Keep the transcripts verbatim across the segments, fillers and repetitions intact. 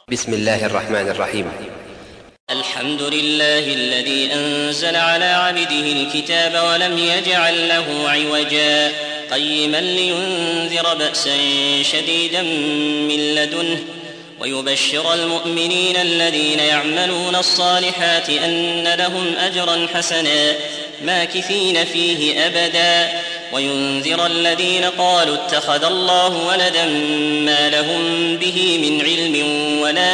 بسم الله الرحمن الرحيم. الحمد لله الذي أنزل على عبده الكتاب ولم يجعل له عوجا قيما لينذر بأسا شديدا من لدنه ويبشر المؤمنين الذين يعملون الصالحات أن لهم أجرا حسنا ماكثين فيه أبدا وينذر الذين قالوا اتخذ الله ولدا ما لهم به من علم ولا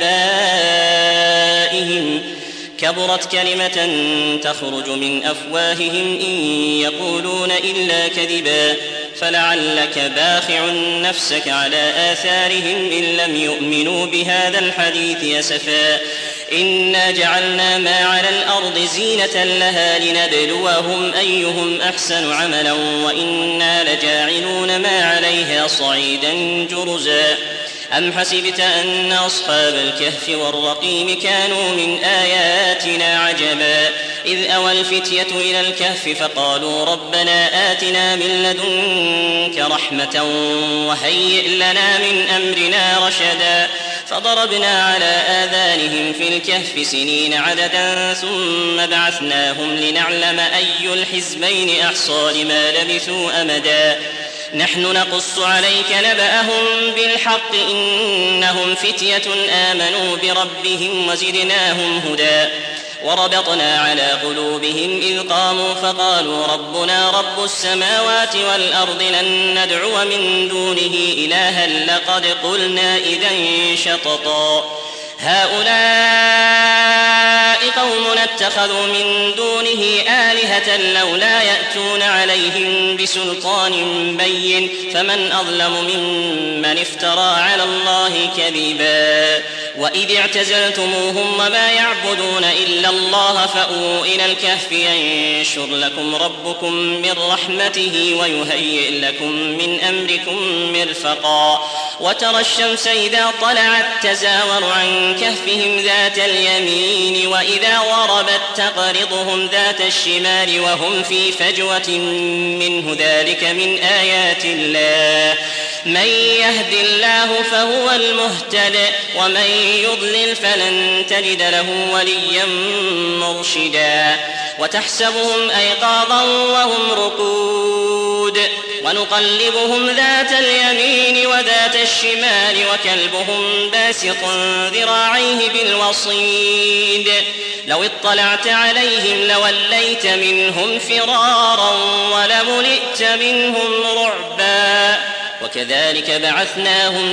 لآبائهم كبرت كلمة تخرج من أفواههم إن يقولون إلا كذبا فلعلك باخع نفسك على آثارهم إن لم يؤمنوا بهذا الحديث أسفا إنا جعلنا ما على الأرض زينة لها لنبلوهم أيهم أحسن عملا وإنا لجاعلون ما عليها صعيدا جرزا أم حسبت أن أصحاب الكهف والرقيم كانوا من آياتنا عجبا إذ أوى الفتية إلى الكهف فقالوا ربنا آتنا من لدنك رحمة وهيئ لنا من أمرنا رشدا فضربنا على آذانهم في الكهف سنين عددا ثم بعثناهم لنعلم أي الحزبين أحصى لما لبثوا أمدا نحن نقص عليك نبأهم بالحق إنهم فتية آمنوا بربهم وزدناهم هدى وربطنا على قلوبهم إذ قاموا فقالوا ربنا رب السماوات والأرض لن ندعو من دونه إلها لقد قلنا إذا شططا هؤلاء قوم اتخذوا من دونه آلهة لولا يأتون عليهم بسلطان بين فمن أظلم ممن افترى على الله كذبا وإذ اعتزلتموهم وما يعبدون إلا الله فأووا إلى الكهف ينشر لكم ربكم من رحمته ويهيئ لكم من أمركم مرفقا وترى الشمس إذا طلعت تزاور عن كهفهم ذات اليمين وإذا غربت تقرضهم ذات الشمال وهم في فجوة منه ذلك من آيات الله من يهد الله فهو المهتد ومن يضلل فلن تجد له وليا مرشدا وتحسبهم أيقاظا وهم رقود ونقلبهم ذات اليمين وذات الشمال وكلبهم باسط ذراعيه بالوصيد لو اطلعت عليهم لوليت منهم فرارا ولملئت منهم رعبا وكذلك بعثناهم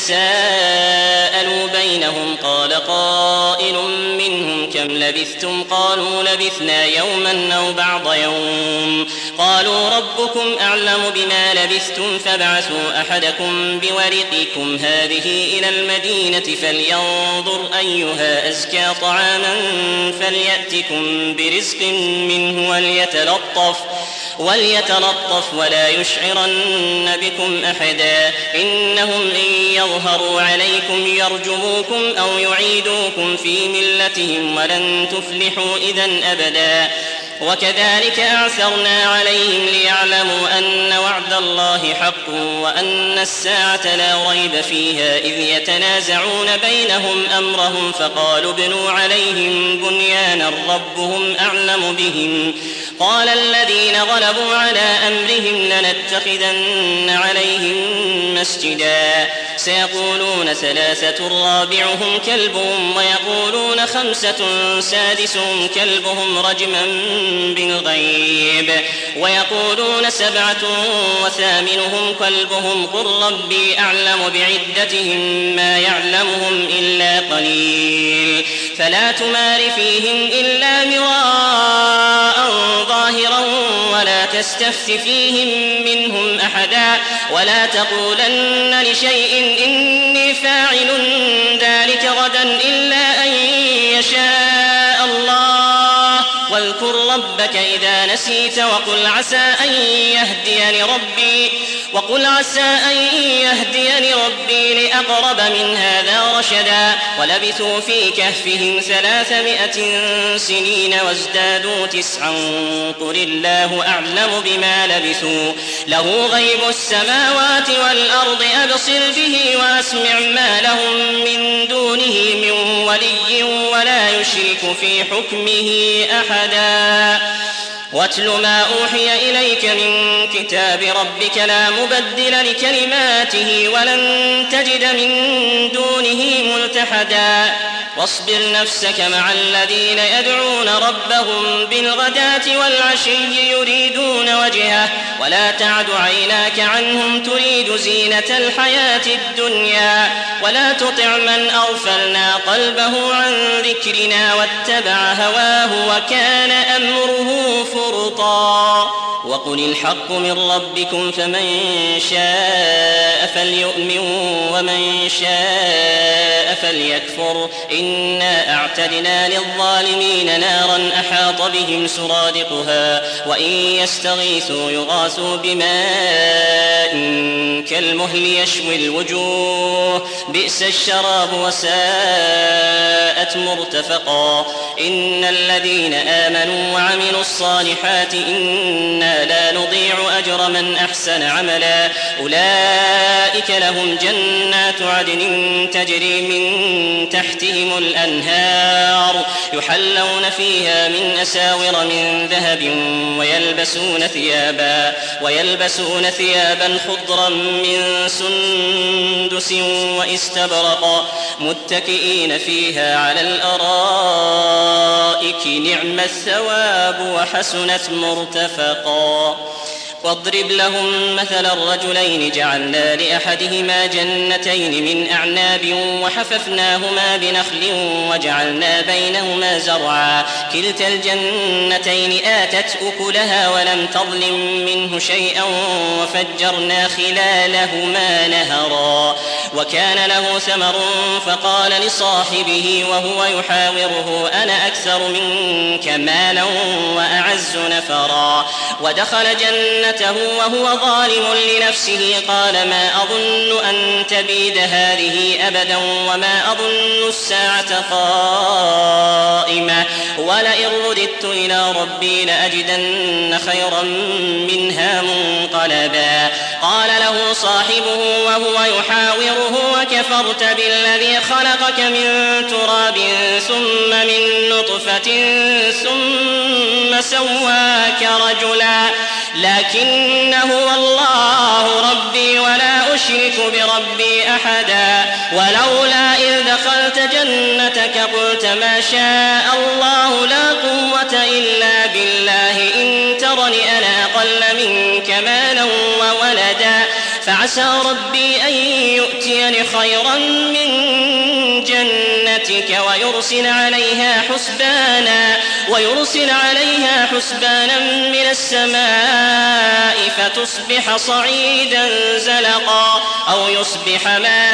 ليتساءلوا بينهم قال قائل منهم كم لبثتم قالوا لبثنا يوما أو بعض يوم قالوا ربكم أعلم بما لبثتم فابعثوا أحدكم بورقكم هذه إلى المدينة فلينظر أيها أزكى طعاما فليأتكم برزق منه وليتلطف وليتلطف ولا يشعرن بكم أحدا إنهم إن يظهروا عليكم يرجموكم أو يعيدوكم في ملتهم ولن تفلحوا إذن أبدا وكذلك أعثرنا عليهم ليعلموا أن وعد الله حق وأن الساعة لا ريب فيها إذ يتنازعون بينهم أمرهم فقالوا ابنوا عليهم بنيانا ربهم أعلم بهم قال الذين غلبوا على أمرهم لنتخذن عليهم مسجدا سيقولون ثلاثة رابعهم كلبهم ويقولون خمسة سادسهم كلبهم رجما بالغيب ويقولون سبعة وثامنهم كلبهم قل ربي أعلم بعدتهم ما يعلمهم إلا قليل فلا تمار فيهم إلا مراء ظاهرا ولا تستفت فيهم منهم أحدا ولا تقولن لشيء إني فاعل ذلك غدا إلا أن يشاء الله واذكر ربك إذا نسيت وقل عسى أن يهديني ربي وقل عسى أن يهديني ربي لأقرب من هذا رشدا ولبثوا في كهفهم ثلاثمائة سنين وازدادوا تسعا قل الله أعلم بما لبثوا له غيب السماوات والأرض أبصر به وأسمع ما لهم من دون نشرك في حكمه أحدا واتل ما أوحي إليك من كتاب ربك لا مبدل لكلماته ولن تجد من دونه ملتحدا واصبر نفسك مع الذين يدعون ربهم بالغداة والعشي يريدون وجهه ولا تعد عيناك عنهم تريد زينة الحياة الدنيا ولا تطع من أغفلنا قلبه عن ذكرنا واتبع هواه وكان أمره فرطا وقل الحق من ربكم فمن شاء فليؤمن ومن شاء فليكفر إنا أعتدنا للظالمين نارا أحاط بهم سرادقها وإن يستغيثوا يغاثوا بماء كالمهل يشوي الوجوه بئس الشراب وساءت مرتفقا إن الذين آمنوا وعملوا الصالحات إنا لا نضيع أجر من أحسن عملا أولئك لهم جنات عدن تجري من تحتهم الأنهار يحلون فيها من أساور من ذهب ويلبسون ثيابا ويلبسون ثيابا خضرا من سندس واستبرق متكئين فيها على الأرائك نعم الثواب وحسنت مرتفقا واضرب لهم مثل الرجلين جعلنا لأحدهما جنتين من أعناب وحففناهما بنخل وجعلنا بينهما زرعا كلتا الجنتين آتت أكلها ولم تظلم منه شيئا وفجرنا خلالهما نهرا وكان له ثمر فقال لصاحبه وهو يحاوره أنا أكثر منك مالا وأعز نفرا ودخل جنته وهو ظالم لنفسه قال ما أظن أن تبيد هذه أبدا وما أظن الساعة قائمة ولئن رددت إلى ربي لأجدن خيرا منها منقلبا قال له صاحبه وهو يحاوره وكفرت بالذي خلقك من تراب ثم من نطفة ثم سواك رجلا لكن هو الله ربي ولا أشرك بربي أحدا ولولا إذ دخلت جنتك قلت ما شاء الله لا قوة إلا بالله إن ترني أنا أقل منك مالا وولدا فعسى ربي أن يؤتيني خيرا من جنتك ويرسل عليها حسبانا ويرسل عليها حسبانا من السماء فتصبح صعيدا زلقا أو يصبح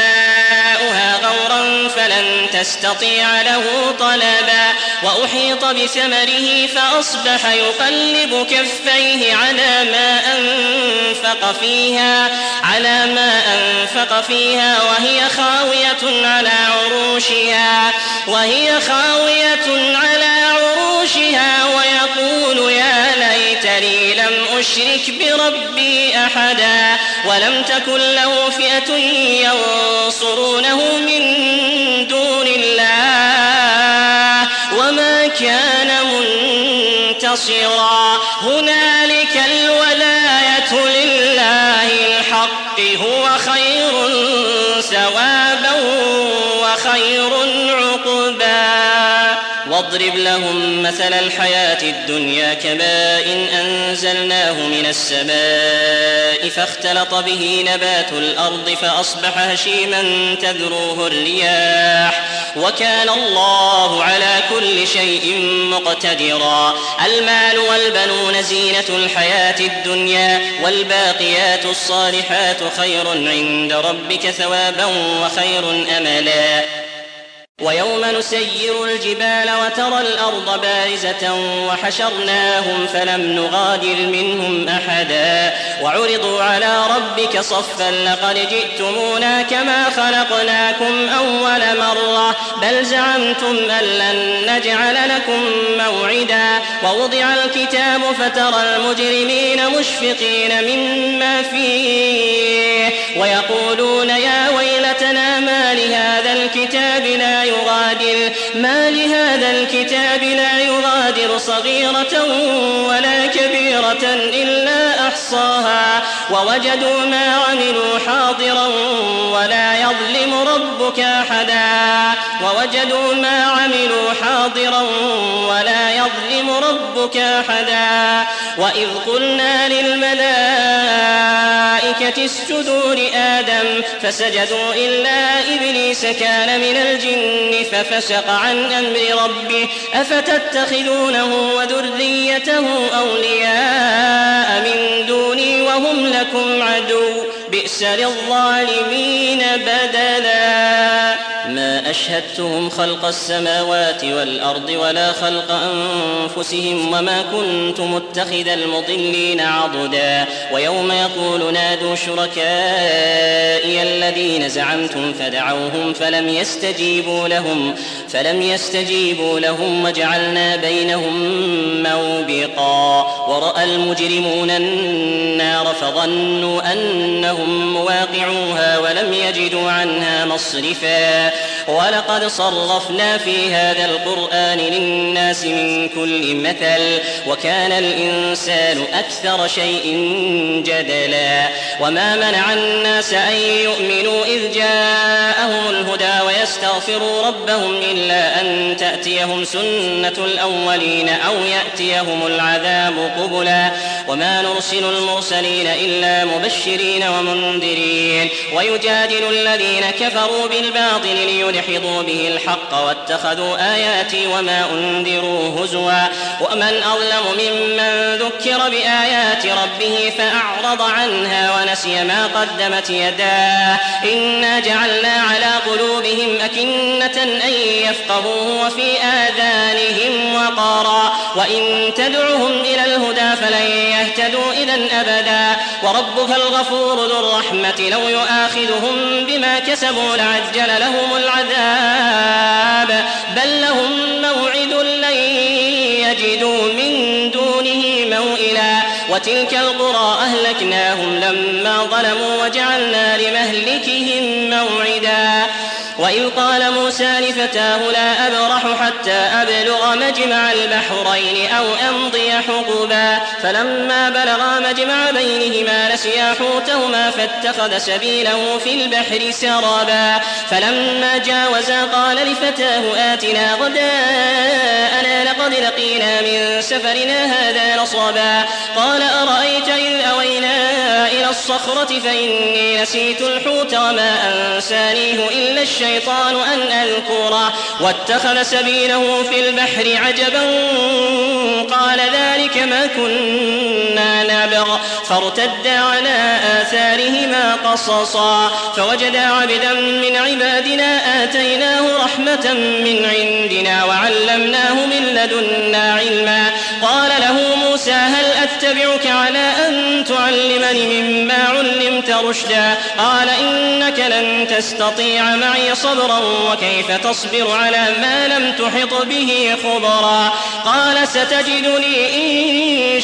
ماؤها غورا فلن تستطيع له طلبا وأحيط بثمره فأصبح يقلب كفيه على ما أنفق فيها على ما أنفق فيها وهي خاوية على عروشها وهي خاوية على عروشها ويقول يا ليتني لم أشرك بربي أحدا ولم تكن له فئة ينصرونه من دون الله وما كان منتصرا هنالك الولاية لله الحق هو خير ثوابا وخير عقبا واضرب لهم مثل الحياة الدنيا كماء أنزلناه من السماء فاختلط به نبات الأرض فأصبح هشيما تذروه الرياح وكان الله على كل شيء مقتدرا المال والبنون زينة الحياة الدنيا والباقيات الصالحات خير عند ربك ثوابا وخير أملا ويوم نسير الجبال وترى الأرض بارزة وحشرناهم فلم نغادر منهم أحدا وعرضوا على ربك صفا لقد جئتمونا كما خلقناكم أول مرة بل زعمتم أن لن نجعل لكم موعدا ووضع الكتاب فترى المجرمين مشفقين مما فيه ويقولون يا ويلتنا ما لهذا الكتاب لا يغادر ما لهذا الكتاب لا يغادر صغيرة ولا كبيرة إلا أحصاها ووجدوا ما عملوا حاضرا ولا يظلم ربك أحدا ووجدوا ما عملوا حاضرا ولا يظلم ربك أحدا وإذ قلنا للملائكة اسجدوا لآدم فسجدوا إلا إبليس كان من الجن ففسق عن أمر ربه أفتتخذونه وذريته أولياء من دوني وهم لكم عدو بئس للظالمين بدلا ما أشهدتهم خلق السماوات والأرض ولا خلق أنفسهم وما كنت متخذ المضلين عضدا ويوم يقول نادوا شركائي الذين زعمتم فدعوهم فلم يستجيبوا لهم فلم يستجيبوا لهم وجعلنا بينهم موبقا ورأى المجرمون النار فظنوا أنهم مواقعوها ولم يجدوا عنها مصرفا ولقد صرفنا في هذا القرآن للناس من كل مثل وكان الإنسان أكثر شيء جدلا وما منع الناس أن يؤمنوا إذ جاءهم الهدى ويستغفروا ربهم إلا أن تأتيهم سنة الأولين أو يأتيهم العذاب قبلا وما نرسل المرسلين إلا مبشرين ومنذرين ويجادل الذين كفروا بالباطل ليدحضوا به الحق واتخذوا آياتي وما أنذروا هزوا ومن أظلم ممن ذكر بآيات ربه فأعرض عنها ونسي ما قدمت يداه إنا جعلنا على قلوبهم أكنة أن يفقهوه وفي آذانهم وقرا وإن تدعهم إلى الهدى فلن يهتدوا إذن أبدا وربك الغفور ذو الرحمة لو يؤاخذهم بما كسبوا لعجل لهم العذاب بل لهم موعد لن يجدوا من دونه موئلا وتلك القرى أهلكناهم لما ظلموا وجعلنا لمهلكهم موعدا وإذ قال موسى لفتاه لا أبرح حتى أبلغ مجمع البحرين أو أمضي حقبا فلما بلغا مجمع بينهما نسيا حوتهما فاتخذ سبيله في البحر سرابا فلما جاوزا قال لفتاه آتنا غداءنا لقد لقينا من سفرنا هذا نصبا قال أرأيت إذ أوينا إلى الصخرة فإني نسيت الحوت وما أنسانيه إلا الشيطان أن أذكره واتخذ سبيله في البحر عجبا قال ذلك ما كنا نبغ فارتدا على آثارهما قصصا فوجدا عبدا من عبادنا آتيناه رحمة من عندنا وعلمناه من لدنا علما قال له موسى هل أتبعك على أن تعلمني مما علمت رشدا قال إنك لن تستطيع معي صبرا وكيف تصبر على ما لم تحط به خبرا قال ستجدني إن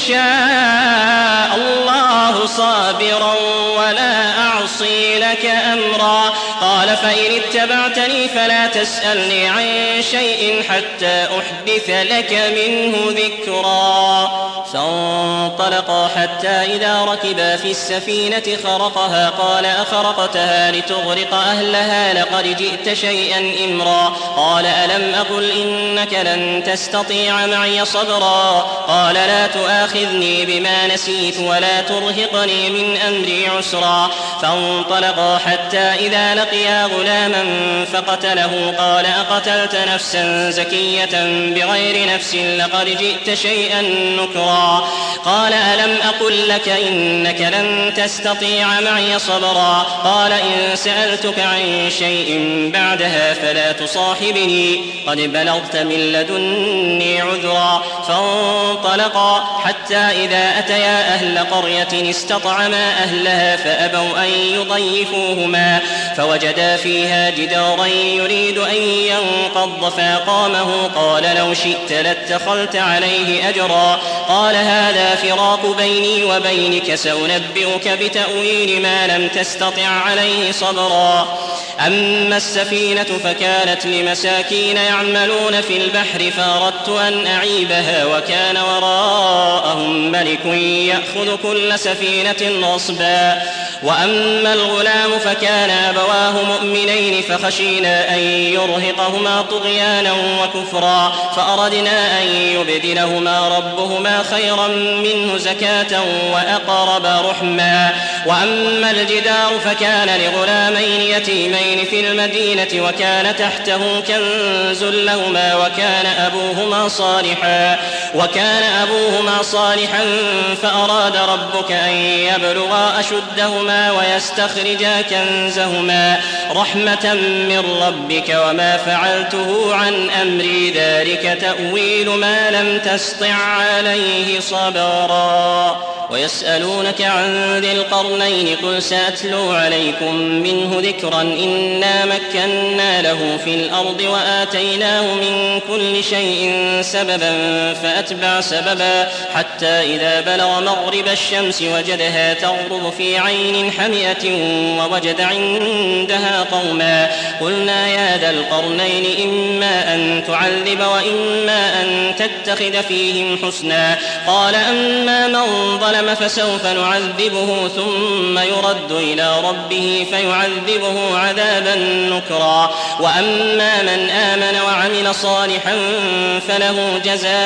شاء الله صابرا ولا أعصي لك أمرا قال فإن اتبعتني فلا تسألني عن شيء حتى أحدث لك منه ذكرا فانطلقا حتى إذا ركبا في السفينة خرقها قال أخرقتها لتغرق أهلها لقد جئت شيئا إمرا قال ألم أقل إنك لن تستطيع معي صبرا قال لا تؤاخذني بما نسيت ولا ترهقني من أمري عسرا فانطلقا حتى إذا لقيا غلاما فقتله قال أقتلت نفسا زكية بغير نفس لقد جئت شيئا نكرا قال ألم أقل لك إنك لن تستطيع معي صبرا قال إن سألتك عن شيء بعدها فلا تصاحبني قد بلغت من لدني عذرا فانطلقا حتى إذا أتيا أهل قرية استطعما أهلها فأبوا أن يضيفوهما فوجدا فيها جدارا يريد أن ينقض فأقامه قال لو شئت لاتخذت عليه أجرا قال هذا فراق بيني وبينك سأنبئك بتأويل ما لم تستطع عليه صبرا أما السفينة فكانت لمساكين يعملون في البحر فأردت أن أعيبها وكان وراءهم ملك يأخذ كل سفينة غصبا. وأما الغلام فكان أبواه مؤمنين فخشينا أن يرهقهما طغيانا وكفرا فأردنا أن يبدلهما ربهما خيرا منه زكاة وأقرب رحما. وأما الجدار فكان لغلامين يتيمين في المدينة وكان تحته كنز لهما وكان أبوهما صالحا وكان أبوهما صالحا فأراد ربك أن يبلغا أشدهما ويستخرجا كنزهما رحمة من ربك وما فعلته عن أمري ذلك تأويل ما لم تسطع عليه صبرا. ويسألونك عن ذي القرنين قل سأتلو عليكم منه ذكرا إنا مكنا له في الأرض وآتيناه من كل شيء سببا فأتبع سببا حتى إذا بلغ مغرب الشمس وجدها تغرب في عين حمئة ووجد عندها قوما قلنا يا ذا القرنين إما أن تعذب وإما أن تتخذ فيهم حسنا قال أما من ظلم فسوف نعذبه ثم يرد إلى ربه فيعذبه عذابا نكرا وأما من آمن وعمل صالحا فله جزاء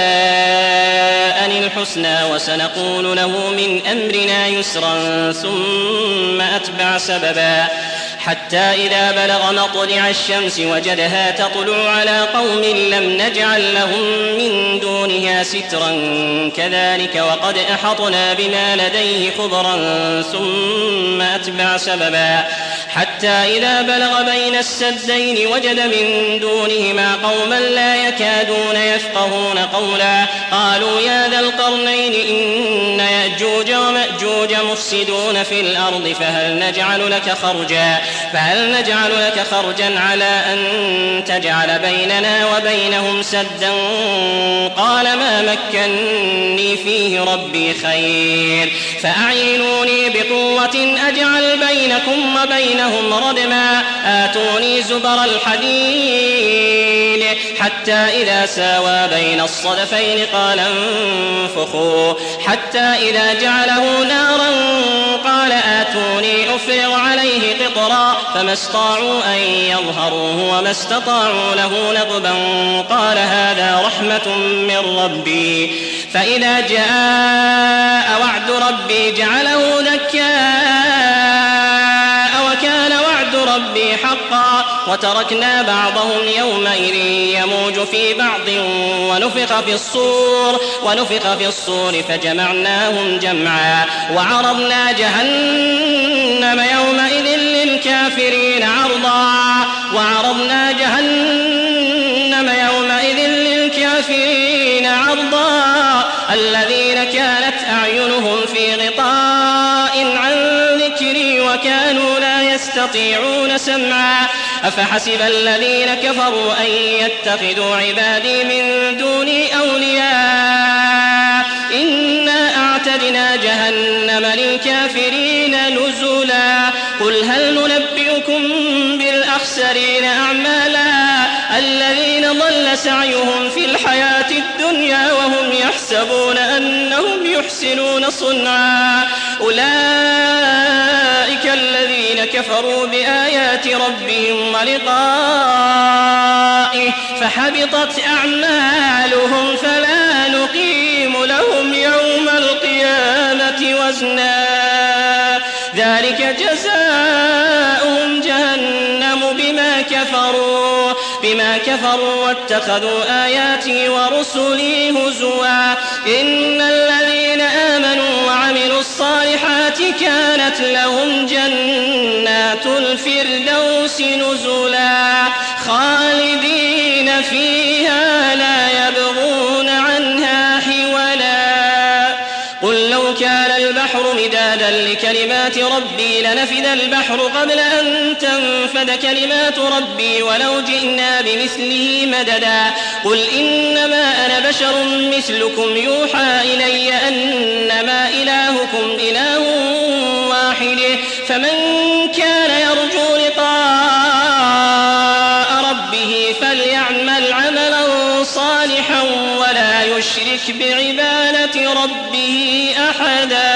الحسنى وسنقول له من أمرنا يسرا ثم أتبع سببا حتى إذا بلغ مطلع الشمس وجدها تطلع على قوم لم نجعل لهم من دونها سترا كذلك وقد أحطنا بما لديه خبرا ثم أتبع سببا حتى إذا بلغ بين السدين وجد من دونهما قوما لا يكادون يفقهون قولا قالوا يا ذا القرنين إن يأجوج ومأجوج مفسدون في الأرض فهل نجعل لك خرجا فهل نجعل لك خرجا على أن تجعل بيننا وبينهم سدا قال ما مكني فيه ربي خير فأعينوني بقوة أجعل بينكم وبينهم ردما آتوني زبر الحديد حتى إذا ساوى بين الصدفين قال انفخوا حتى إذا جعله نارا قال آتوني أفرغ عليه قطرا فما استطاعوا أن يظهروه وما استطاعوا له نقبا قال هذا رحمة من ربي فإذا جاء وعد ربي جعله دكاء وكان وعد ربي حقا وتركنا بعضهم يومئذ يموج في بعض ونفخ في الصور ونفخ في الصور فجمعناهم جمعا وعرضنا جهنم يومئذ للكافرين عرضا وعرضنا جهنم يومئذ للكافرين عرضا الذين كانت أعينهم في غطاء عن ذكري وكانوا لا يستطيعون سمعا أفحسب الذين كفروا أن يتخذوا عبادي من دوني أولياء إنا أعتدنا جهنم للكافرين نزلا قل هل ننبئكم بالأخسرين أعمالا الذين ضل سعيهم في الحياة الدنيا وهم يحسبون أنهم يحسنون صنعا أولئك الذين كفروا بآيات ربهم ولقائه فحبطت أعمالهم فلا نقيم لهم يوم القيامة وزنا ذلك جزاؤهم جهنم بما كفروا بما كفروا واتخذوا آياتي ورسلي هزوا إن الذين آمنوا وعملوا الصالحات كانت لهم جنات الفردوس نزلا خالدين فيها لا يبغون عنها حولا قل لو كان البحر مدادا لكلمات ربي لنفد البحر قبل أن تنفد كلمات ربي ولو جئنا بمثله مددا قل إنما أنا بشر مثلكم يوحى إلي أنما إلهكم إله واحد فمن كان يرجو لقاء فليعمل عملا صالحا ولا يشرك بعبادة ربه أحدا.